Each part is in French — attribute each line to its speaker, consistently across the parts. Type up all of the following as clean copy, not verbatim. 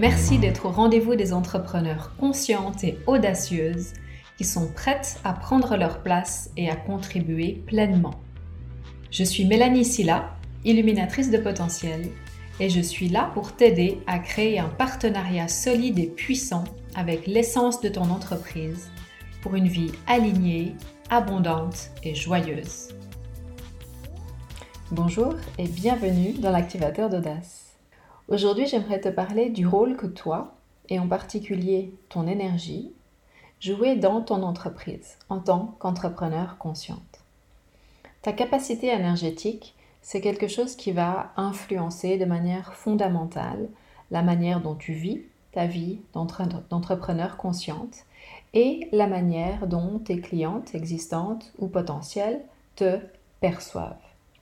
Speaker 1: Merci d'être au rendez-vous des entrepreneurs conscientes et audacieuses qui sont prêtes à prendre leur place et à contribuer pleinement. Je suis Mélanie Silla, illuminatrice de potentiel, et je suis là pour t'aider à créer un partenariat solide et puissant avec l'essence de ton entreprise pour une vie alignée, abondante et joyeuse. Bonjour et bienvenue dans l'activateur d'audace. Aujourd'hui, j'aimerais te parler du rôle que toi, et en particulier ton énergie, jouez dans ton entreprise en tant qu'entrepreneur consciente. Ta capacité énergétique, c'est quelque chose qui va influencer de manière fondamentale la manière dont tu vis ta vie d'entrepreneur consciente et la manière dont tes clientes existantes ou potentielles te perçoivent.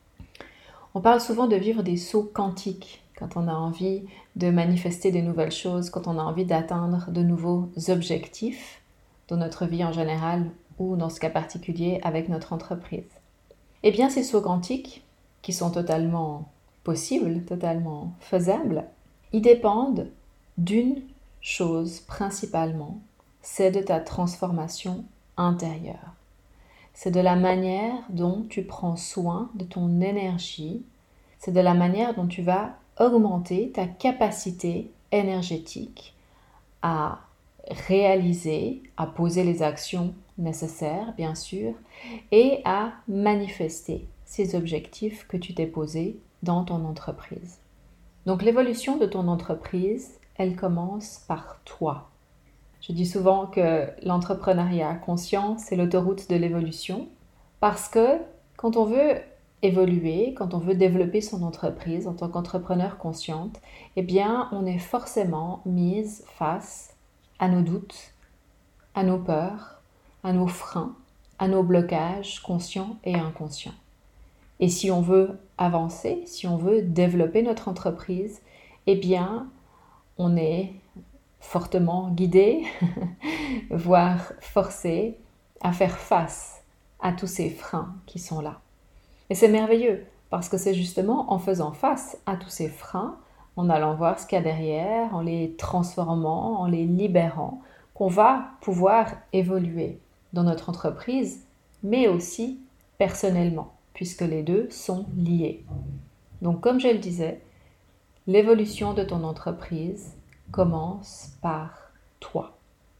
Speaker 1: On parle souvent de vivre des sauts quantiques quand on a envie de manifester de nouvelles choses, quand on a envie d'atteindre de nouveaux objectifs dans notre vie en général ou dans ce cas particulier avec notre entreprise. Eh bien, ces sauts quantiques, qui sont totalement possibles, totalement faisables, ils dépendent d'une chose principalement, c'est de ta transformation intérieure. C'est de la manière dont tu prends soin de ton énergie, c'est de la manière dont tu vas augmenter ta capacité énergétique à réaliser, à poser les actions nécessaires, bien sûr, et à manifester ces objectifs que tu t'es posés dans ton entreprise. Donc l'évolution de ton entreprise, elle commence par toi. Je dis souvent que l'entrepreneuriat conscient, c'est l'autoroute de l'évolution, parce que quand on veut évoluer, quand on veut développer son entreprise en tant qu'entrepreneur consciente, eh bien, on est forcément mise face à nos doutes, à nos peurs, à nos freins, à nos blocages conscients et inconscients. Et si on veut avancer, si on veut développer notre entreprise, eh bien, on est fortement guidé, voire forcé à faire face à tous ces freins qui sont là. Et c'est merveilleux, parce que c'est justement en faisant face à tous ces freins, en allant voir ce qu'il y a derrière, en les transformant, en les libérant, qu'on va pouvoir évoluer dans notre entreprise, mais aussi personnellement, puisque les deux sont liés. Donc comme je le disais, l'évolution de ton entreprise commence par toi.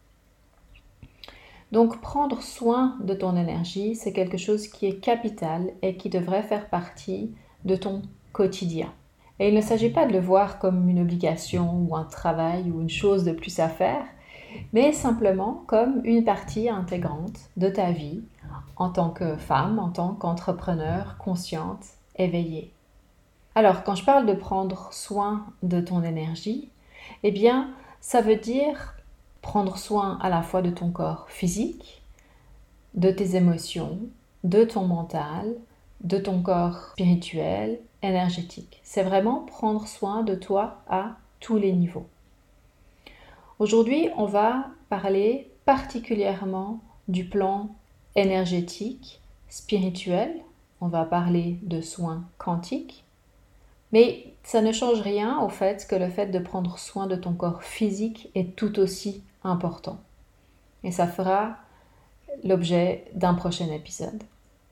Speaker 1: Donc prendre soin de ton énergie, c'est quelque chose qui est capital et qui devrait faire partie de ton quotidien. Et il ne s'agit pas de le voir comme une obligation ou un travail ou une chose de plus à faire, mais simplement comme une partie intégrante de ta vie en tant que femme, en tant qu'entrepreneur consciente, éveillée. Alors, quand je parle de prendre soin de ton énergie, eh bien, ça veut dire prendre soin à la fois de ton corps physique, de tes émotions, de ton mental, de ton corps spirituel, énergétique. C'est vraiment prendre soin de toi à tous les niveaux. Aujourd'hui, on va parler particulièrement du plan énergétique, spirituel. On va parler de soins quantiques. Mais ça ne change rien au fait que le fait de prendre soin de ton corps physique est tout aussi important. Et ça fera l'objet d'un prochain épisode.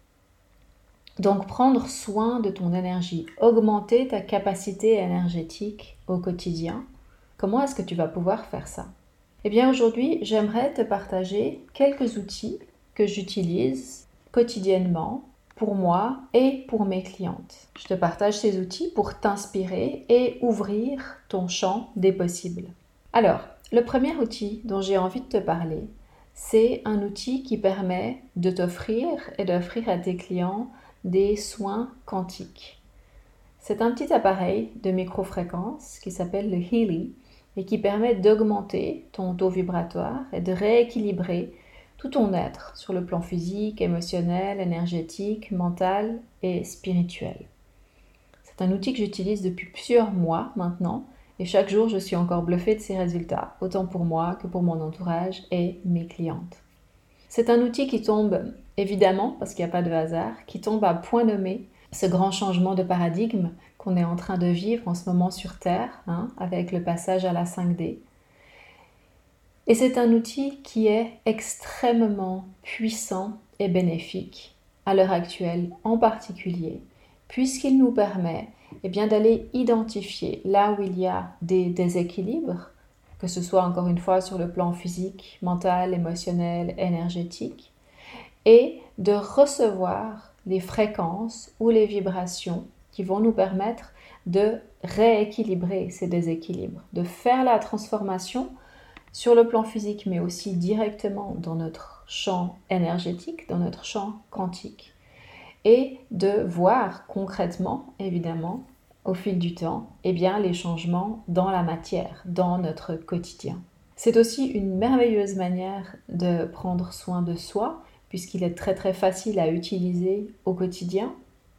Speaker 1: Donc prendre soin de ton énergie, augmenter ta capacité énergétique au quotidien. Comment est-ce que tu vas pouvoir faire ça? Eh bien aujourd'hui, j'aimerais te partager quelques outils que j'utilise quotidiennement pour moi et pour mes clientes. Je te partage ces outils pour t'inspirer et ouvrir ton champ des possibles. Alors, le premier outil dont j'ai envie de te parler, c'est un outil qui permet de t'offrir et d'offrir à tes clients des soins quantiques. C'est un petit appareil de microfréquence qui s'appelle le Healy et qui permet d'augmenter ton taux vibratoire et de rééquilibrer tout ton être sur le plan physique, émotionnel, énergétique, mental et spirituel. C'est un outil que j'utilise depuis plusieurs mois maintenant et chaque jour je suis encore bluffée de ses résultats, autant pour moi que pour mon entourage et mes clientes. C'est un outil qui tombe, évidemment, parce qu'il n'y a pas de hasard, qui tombe à point nommé ce grand changement de paradigme qu'on est en train de vivre en ce moment sur Terre, avec le passage à la 5D. Et c'est un outil qui est extrêmement puissant et bénéfique à l'heure actuelle en particulier, puisqu'il nous permet d'aller identifier là où il y a des déséquilibres, que ce soit encore une fois sur le plan physique, mental, émotionnel, énergétique, et de recevoir les fréquences ou les vibrations qui vont nous permettre de rééquilibrer ces déséquilibres, de faire la transformation sur le plan physique, mais aussi directement dans notre champ énergétique, dans notre champ quantique, et de voir concrètement, évidemment, au fil du temps, les changements dans la matière, dans notre quotidien. C'est aussi une merveilleuse manière de prendre soin de soi, puisqu'il est très très facile à utiliser au quotidien,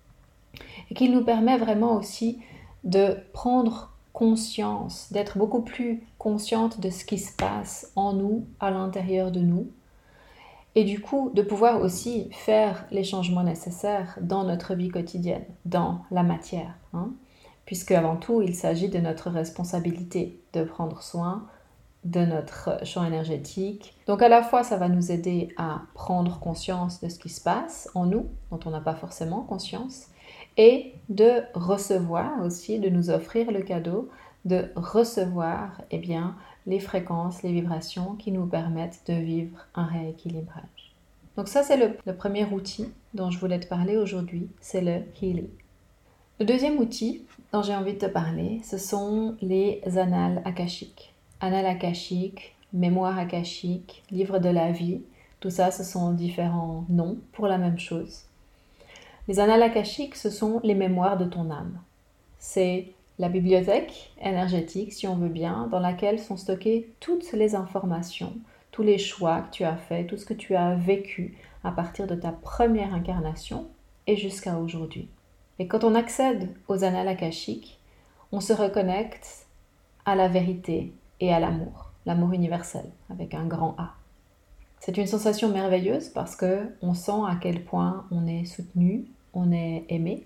Speaker 1: et qu'il nous permet vraiment aussi de prendre conscience, d'être beaucoup plus consciente de ce qui se passe en nous, à l'intérieur de nous, et du coup de pouvoir aussi faire les changements nécessaires dans notre vie quotidienne, dans la matière, puisque avant tout il s'agit de notre responsabilité de prendre soin de notre champ énergétique. Donc à la fois ça va nous aider à prendre conscience de ce qui se passe en nous, dont on n'a pas forcément conscience, et de recevoir aussi, de nous offrir le cadeau de recevoir les fréquences, les vibrations qui nous permettent de vivre un rééquilibrage. Donc ça c'est le premier outil dont je voulais te parler aujourd'hui, c'est le Healy. Le deuxième outil dont j'ai envie de te parler, ce sont les annales akashiques. Annales akashiques, mémoire akashique, livre de la vie, tout ça ce sont différents noms pour la même chose. Les annales akashiques, ce sont les mémoires de ton âme. C'est la bibliothèque énergétique, si on veut bien, dans laquelle sont stockées toutes les informations, tous les choix que tu as faits, tout ce que tu as vécu à partir de ta première incarnation et jusqu'à aujourd'hui. Et quand on accède aux annales akashiques, on se reconnecte à la vérité et à l'amour universel, avec un grand A. C'est une sensation merveilleuse parce qu'on sent à quel point on est soutenu, on est aimé.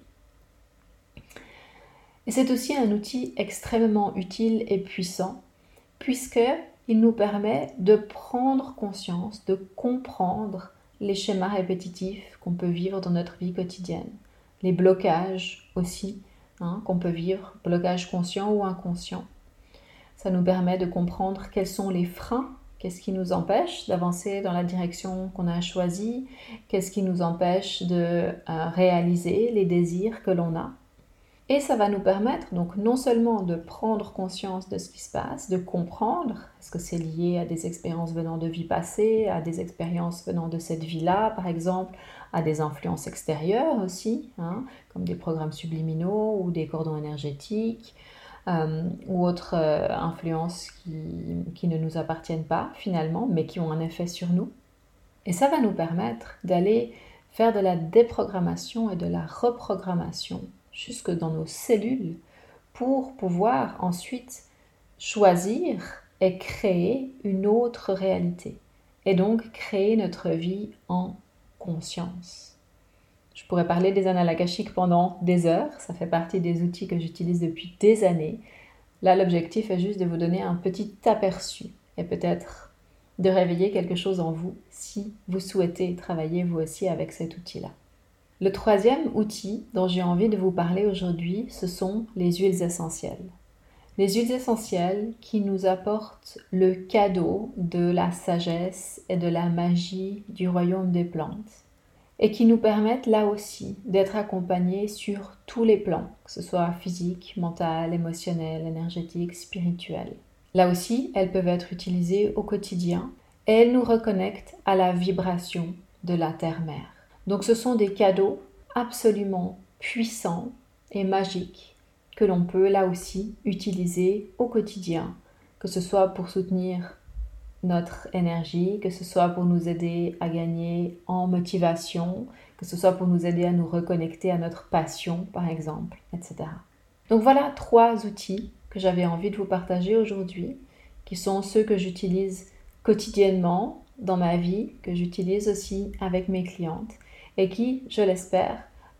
Speaker 1: Et c'est aussi un outil extrêmement utile et puissant puisqu'il nous permet de prendre conscience, de comprendre les schémas répétitifs qu'on peut vivre dans notre vie quotidienne, les blocages aussi qu'on peut vivre, blocages conscients ou inconscients. Ça nous permet de comprendre quels sont les freins, qu'est-ce qui nous empêche d'avancer dans la direction qu'on a choisie, qu'est-ce qui nous empêche de réaliser les désirs que l'on a. Et ça va nous permettre donc non seulement de prendre conscience de ce qui se passe, de comprendre, est-ce que c'est lié à des expériences venant de vies passées, à des expériences venant de cette vie-là par exemple, à des influences extérieures aussi, comme des programmes subliminaux ou des cordons énergétiques, ou autres influences qui ne nous appartiennent pas finalement, mais qui ont un effet sur nous. Et ça va nous permettre d'aller faire de la déprogrammation et de la reprogrammation jusque dans nos cellules pour pouvoir ensuite choisir et créer une autre réalité. Et donc créer notre vie en conscience. Je pourrais parler des annales akashiques pendant des heures, ça fait partie des outils que j'utilise depuis des années. Là, l'objectif est juste de vous donner un petit aperçu et peut-être de réveiller quelque chose en vous si vous souhaitez travailler vous aussi avec cet outil-là. Le troisième outil dont j'ai envie de vous parler aujourd'hui, ce sont les huiles essentielles. Les huiles essentielles qui nous apportent le cadeau de la sagesse et de la magie du royaume des plantes et qui nous permettent là aussi d'être accompagnés sur tous les plans, que ce soit physique, mental, émotionnel, énergétique, spirituel. Là aussi, elles peuvent être utilisées au quotidien et elles nous reconnectent à la vibration de la terre-mère. Donc ce sont des cadeaux absolument puissants et magiques que l'on peut là aussi utiliser au quotidien, que ce soit pour soutenir notre énergie, que ce soit pour nous aider à gagner en motivation, que ce soit pour nous aider à nous reconnecter à notre passion par exemple, etc. Donc voilà 3 outils que j'avais envie de vous partager aujourd'hui, qui sont ceux que j'utilise quotidiennement dans ma vie, que j'utilise aussi avec mes clientes et qui, je l'espère,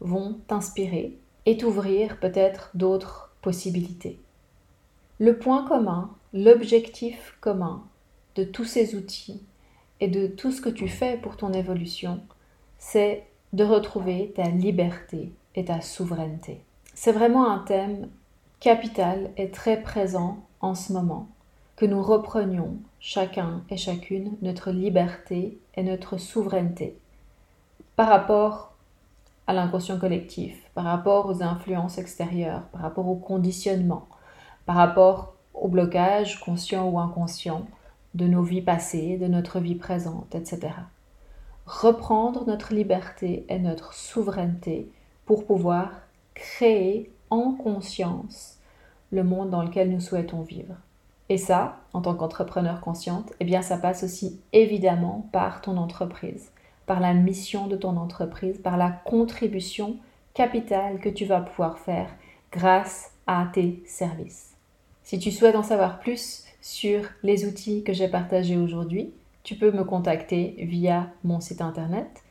Speaker 1: vont t'inspirer et t'ouvrir peut-être d'autres possibilités. Le point commun, l'objectif commun de tous ces outils et de tout ce que tu fais pour ton évolution, c'est de retrouver ta liberté et ta souveraineté. C'est vraiment un thème capital et très présent en ce moment, que nous reprenions chacun et chacune notre liberté et notre souveraineté par rapport à l'inconscient collectif, par rapport aux influences extérieures, par rapport au conditionnement, par rapport au blocage conscient ou inconscient de nos vies passées, de notre vie présente, etc. Reprendre notre liberté et notre souveraineté pour pouvoir créer en conscience le monde dans lequel nous souhaitons vivre. Et ça, en tant qu'entrepreneur consciente, eh bien ça passe aussi évidemment par ton entreprise, par la mission de ton entreprise, par la contribution capitale que tu vas pouvoir faire grâce à tes services. Si tu souhaites en savoir plus sur les outils que j'ai partagés aujourd'hui, tu peux me contacter via mon site internet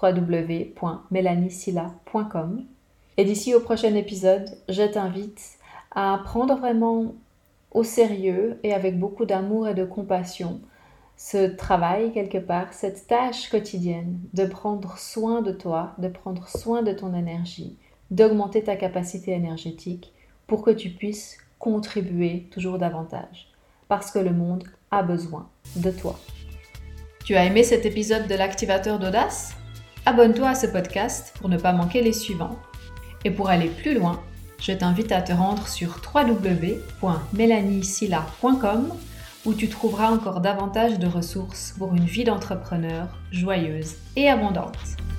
Speaker 1: www.melaniesilla.com. Et d'ici au prochain épisode, je t'invite à prendre vraiment au sérieux et avec beaucoup d'amour et de compassion ce travail quelque part, cette tâche quotidienne de prendre soin de toi, de prendre soin de ton énergie, d'augmenter ta capacité énergétique pour que tu puisses contribuer toujours davantage. Parce que le monde a besoin de toi. Tu as aimé cet épisode de l'Activateur d'Audace ? Abonne-toi à ce podcast pour ne pas manquer les suivants. Et pour aller plus loin, je t'invite à te rendre sur www.melaniesilla.com où tu trouveras encore davantage de ressources pour une vie d'entrepreneur joyeuse et abondante.